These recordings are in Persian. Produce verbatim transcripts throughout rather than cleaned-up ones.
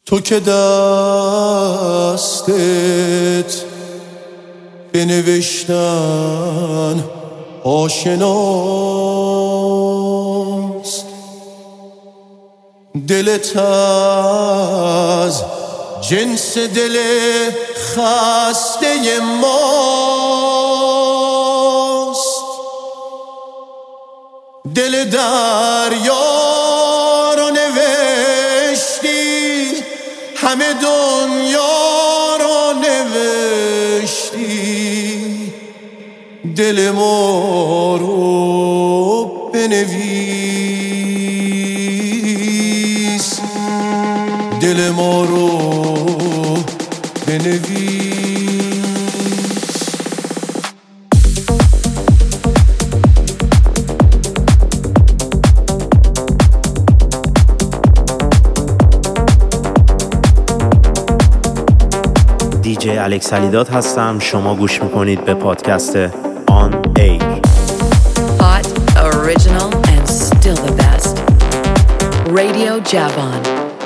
تو که دستت بنوشتن آشناست، دلت از جنس دل خسته ماست، دل دریا رو نوشتی، همه دنیا رو نوشتی، دل ما رو بنویس، دل ما رو بنویس. دیجی الکس علیداد هستم. شما گوش میکنید به پادکست On Air. Hot, original and still the best. Radio Javon.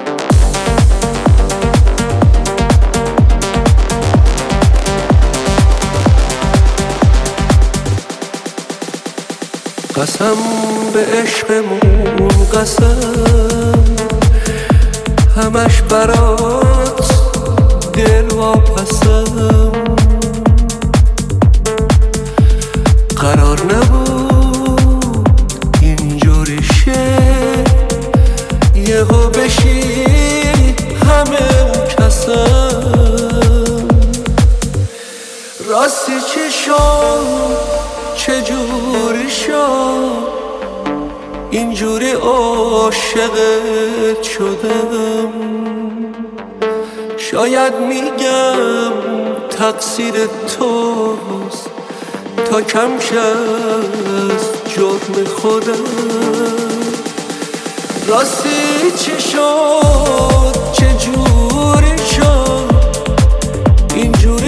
قسم به عشقمون، قسم همش برات دل واپسم، قرار نبود اینجوری شه، یهو بشی همه کسم. راستی چی شد، چجوری شد، اینجوری عاشقت شدم. شاید میگم تقصیر توست، تا کم شد جرم خودم. راستی چی شد، چجوری شد، اینجوری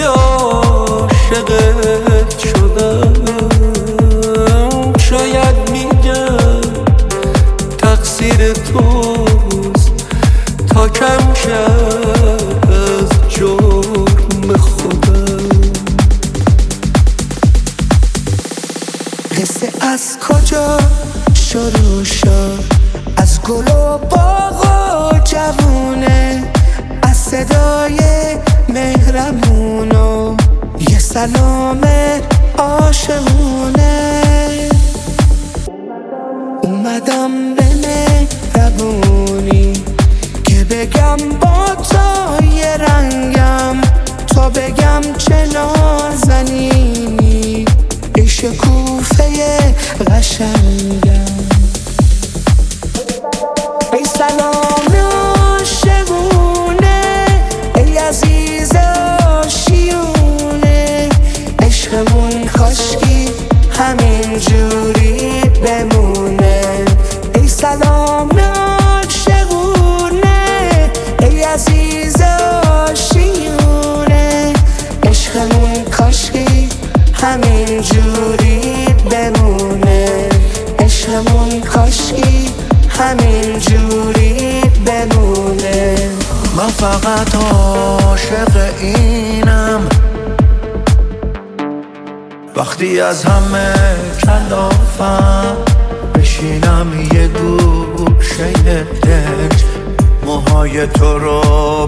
عاشقت شدم. شاید میگم تقصیر توست، تا کم شد از جرم خودم. قصه از کجا شروع شد، از گل و باغ و جوونه، از صدای مهربون و یه سلام عاشقونه. اومدم به مهربونی که بگم با تو یه رنگم، تا بگم چه نازنینی، ای شکوفه قشنگم. ای سلام عاشقونه، ای عزیز آشیونه، عشقمون کاشکی همین جوری بمونه. ای سلام عاشقونه، ای عزیز آشیونه، عشقمون کاشکی همین جوری بمونه. عشقمون کاشکی همین جوری بمونه. من فقط عاشق اینم، وقتی از همه کلافم بشینم یه گوشه دل، موهای تو رو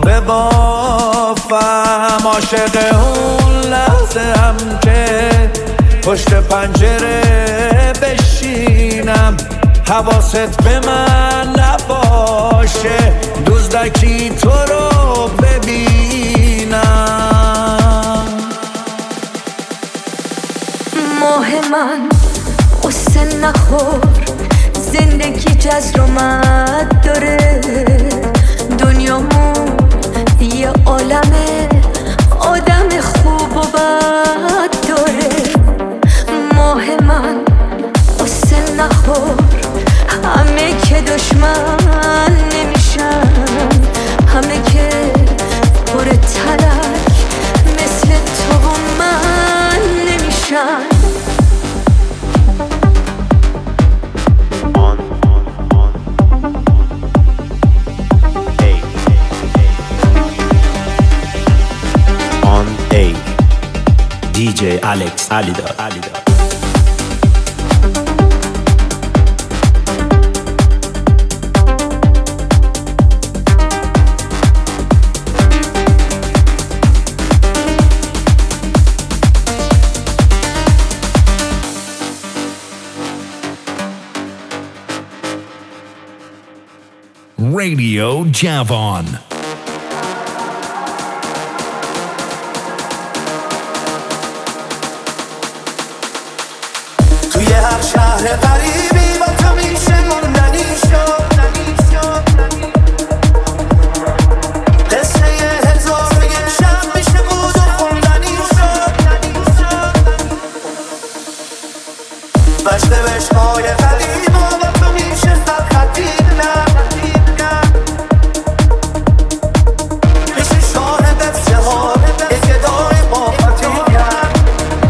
ببافم. عاشق اون لحظه هم که پشت پنجره بشینم، حواست به من نباشه، دزدکی تو رو ببینم. ماه من قصه نخور، زندگی جزر و مد داره، دنیامون یه عالمه، آدم خوب و بد داره. ماه من قصه نخور، همه که دشمن نمیشن، همه که پر تلک مثل تو و من نمیشن. جی الکس علیداد. Radio Javon. توی هر شهر غریبی با تو میشه موندنی شد، قصه هزار و یک شب میشه بود و خوندنی شد. بشته بشتهای قدیم و با تو میشه سرخطی نه میشه شاهد افشهار یک ادای باقتی کرد.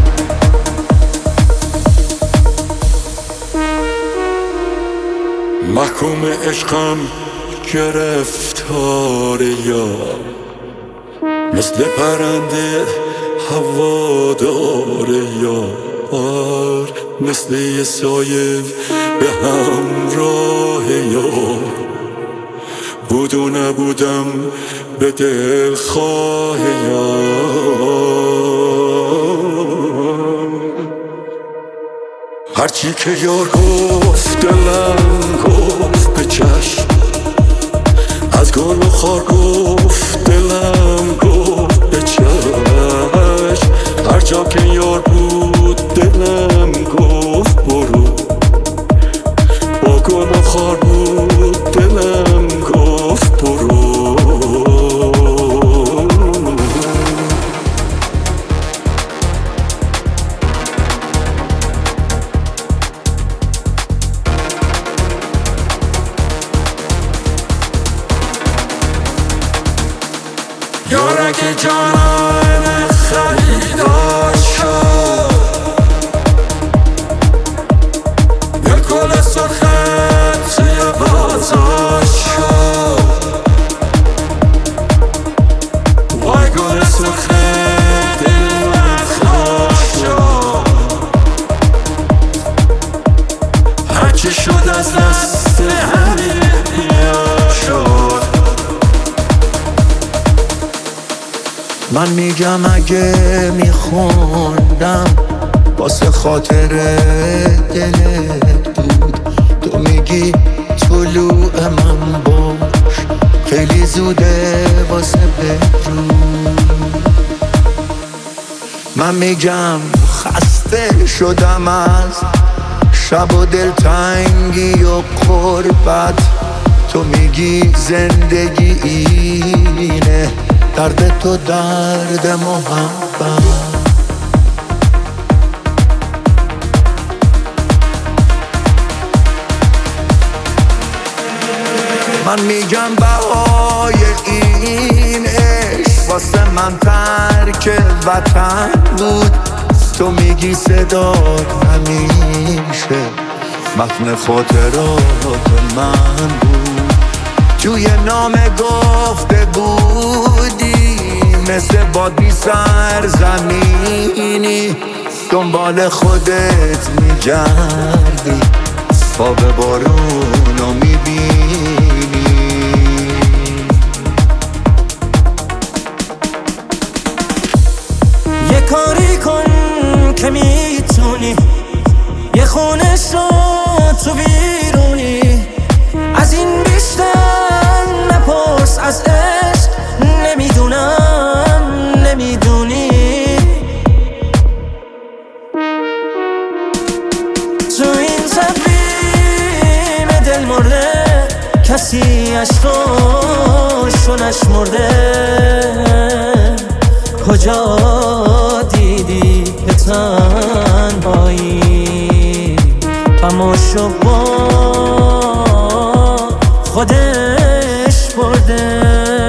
محکوم عشقم گرفتار یار، مثل پرنده هوادار یار، مثل یه سایه به همراه یار. بود و نبودم به دل خواه یار. هرچی که یار گفت دلم گفت به چشم، از گل و خار گفت دلم گفت به چشم. هر جا که یار بود دلم گفت برو، با گل و خار بود دلم گفت برو. یارک جانم خریدار شد، یه گل سرخت توی بازار شد. وای گل سرخت دل من خواه شد، هرچی شد از دست همین بیا شد. من میگم اگه میخوندم واسه خاطر دلت بود، تو میگی طلوع من باش خیلی زوده واسه بدرود. من میگم خسته شدم از شب و دلتنگی و قربت، تو میگی زندگی اینه درد تو درد محبت. من میگم بهای این عشق واسه من ترک وطن بود، تو میگی صدات همیشه متن خاطرات من بود. توی نامه گفته بودی مثل باد بی سرزمینی، دنبال خودت میگردی خواب بارونو میبینی. یه کاری کن که میتونی، یه خونه شو تو بیرونی، از این بیشتر نپرس از عشق، نمیدونم نمیدونی. تو این تقویم دل مرده کسی عشقاشو نشمرده، کجا دیدی به تنهایی غماشو با خودش برده.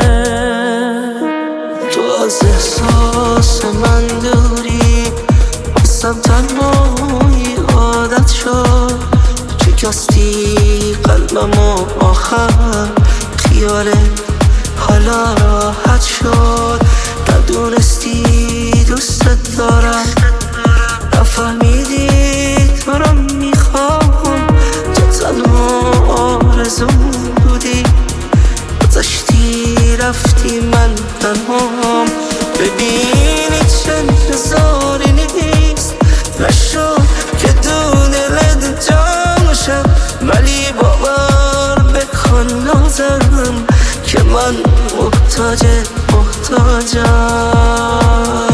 تو از احساس من دوری بستم تنهایی عادت شد، شکستی قلبمو آخر خیال حالا راحت شد. ندونستی دوست دارم فهمیدی تو رو میخوام، تو تنها آرزوم بودی، گذاشتی رفتی من تنهام. ببینی چه انتظاری نیست، نشد که دو دلت جا شد، ولی باور بکن نازم که من محتاج محتاجم.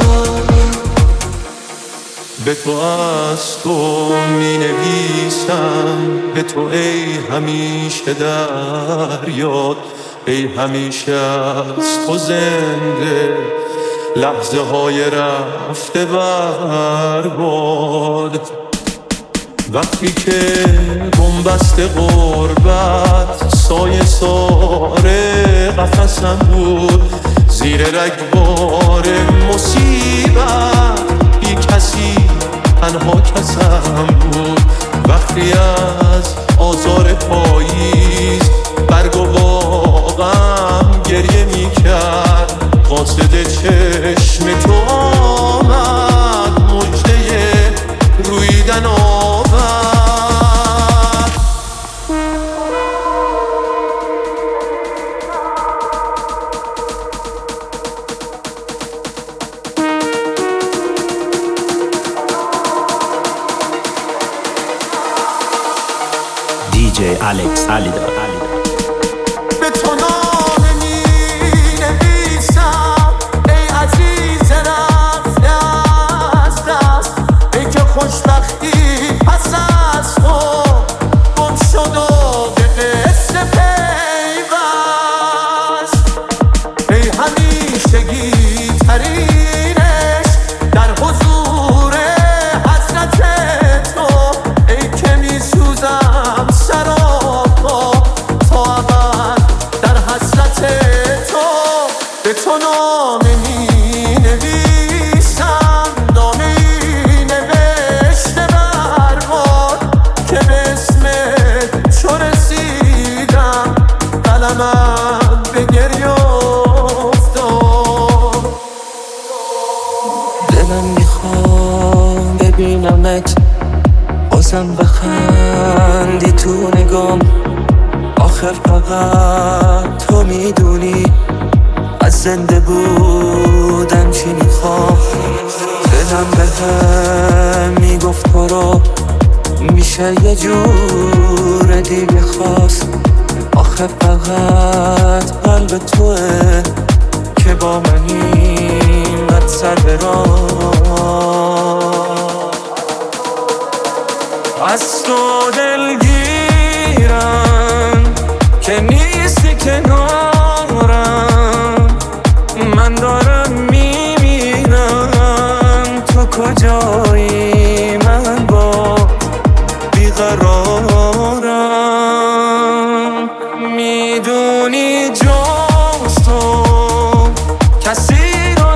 به تو از تو می نویسم، به تو ای همیشه در یاد، ای همیشه از تو زنده لحظه های رفته برباد. وقتی که بنبست غربت سایه ساره قفسم بود، زیر رگبار مصیبت بی کسی تنها کسم بود. وقتی از آزار پاییز برگ و باغم گریه می کرد، قاصد چشم تو آمد، مژده رویدن آورد. دی جی الکس علیداد. به تو نامه می نویسم ای عزیز رفته از دست، ای که خوشبختی پس از تو گم شد و به قصه پیوست. ای همیشگی ترینش در حضور حضرت تو، ای که می سوزم سراپا تا ابد در حسرت تو. به تو نامه می نویسم، نامه ای نوشته برباد، که به اسم تو رسیدم قلمم به گریه افتاد. دلم میخوام ببینمت بازم بخندی تو نگام، آخر فقط تو میدونی از زنده بودن چی میخوام. دلم به هم میگفت برو، میشه یه جور دیگه خواست، آخر فقط قلب توه که با من اینقدر سر برام. از تو دلگیرم که نیستی کنارم، من دارم میمیرم، تو کجایی من با بیقرارم. میدونی جز تو کسی رو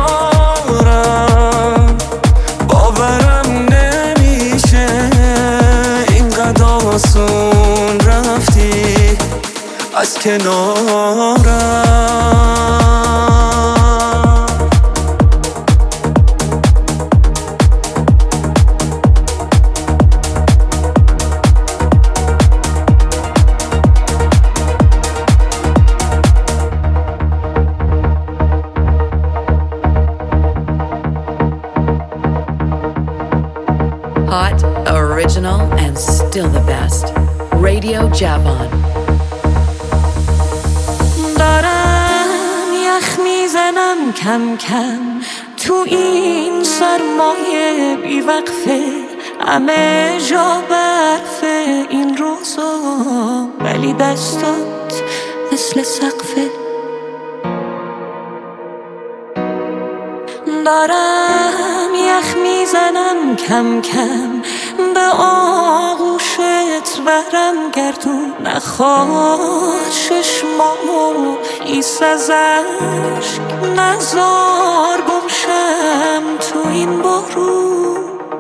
ندارم، باورم نمیشه اینقدر آسون رفتی از کنارم. Hot, original, and still the best. Radio Javon. دارم یخ میزنم کم کم تو این سرمایه بی وقفه، همه جا برفه این روزا، ولی دستات مثل سقفه. دارم یخ میزنم کم کم به آغوشت برم گردون، نخواد چشمامو ایس از عشق، نزار گمشم تو این بارون،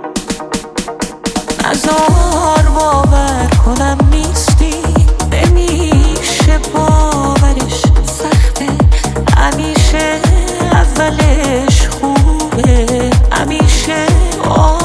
نزار باور کنم نیستی، نمیشه باورش سخته، همیشه اولش خوبه، همیشه آه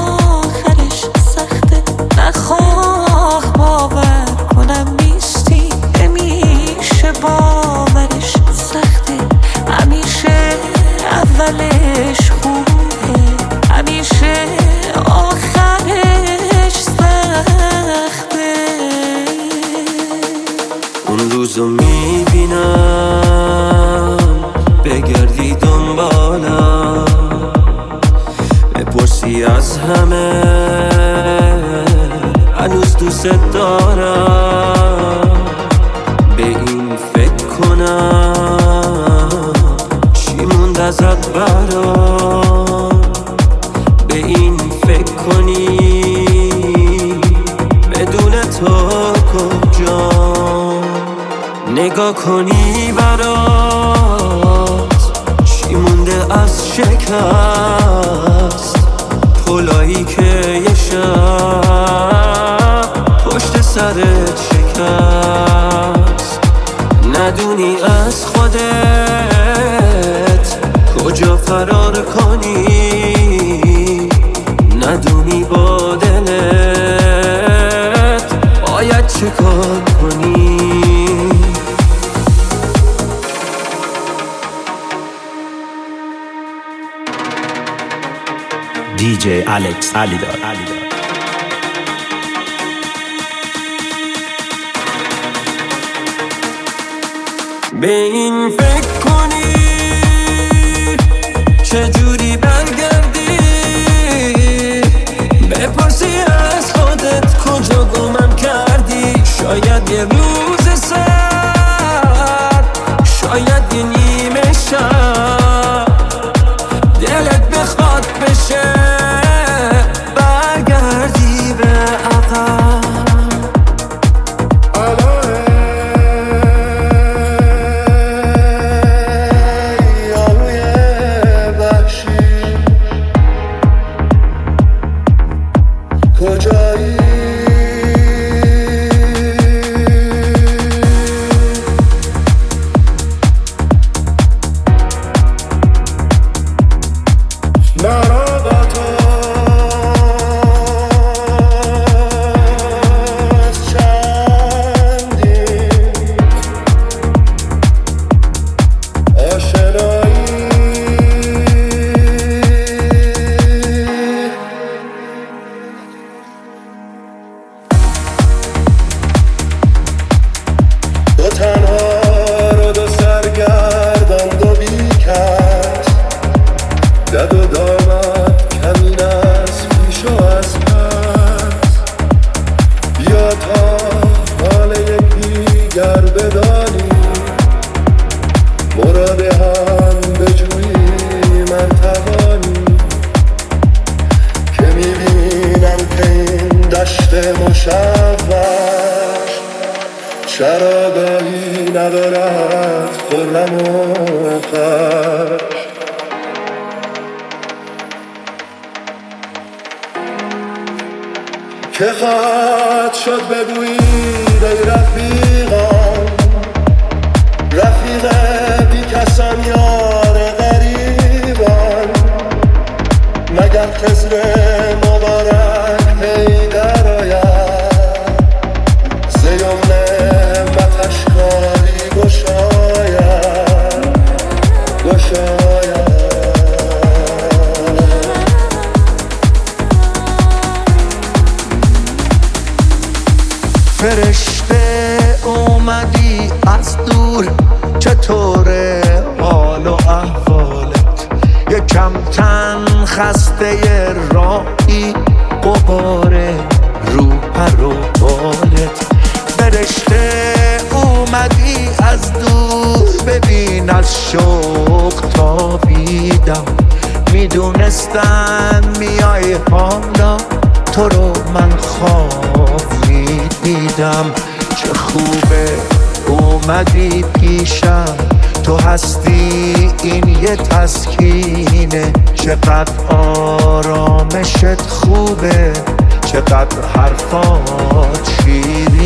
ببینم بگردی دنبالم بپرسی از همه هنوز دوست دارم به این فکر کنم چی موند ازت برام به این فکر کنی بدون تو کجام نگاه کنی برات چی مونده از شکست پلایی که یه شب پشت سرت شکست ندونی از خودت کجا فرار کنی ندونی با دلت باید چه کار کنی دی جی الکس علیدار. به این فکر کنی چجوری برگردی بپرسی از خودت کجا گمم کردی شاید یه روز سر شاید یه نیمه شب دلت بخواد بشه برگردی به عقب کجایی تنها رو دو سرگردان دو بیکس دد و دامد کمین از پیش و از پس بیا تا حال یکدیگر بدانی مراد هم بجویی من توانی که میبینم که این دشت مشوش چراگاهی ندارد خرم و خوش که خواهد شد بگویید ای رفیقان رفیق بی کسان یار غریبان مگر خضر مبارک پی در آید زیوم متشکاری گشاید گشاید فرشته اومدی از دور چطوره حال و احوالت یکم تن خسته راهی قباره رو پر و بالت فرشته اومدی از دور ببین از شوق تابیدم میدونستم میای حالا تو رو من خواب میدیدم چه خوبه اومدی پیشم تو هستی این یه تسکینه چقدر آرامشت خوبه چقدر حرفات شیرینه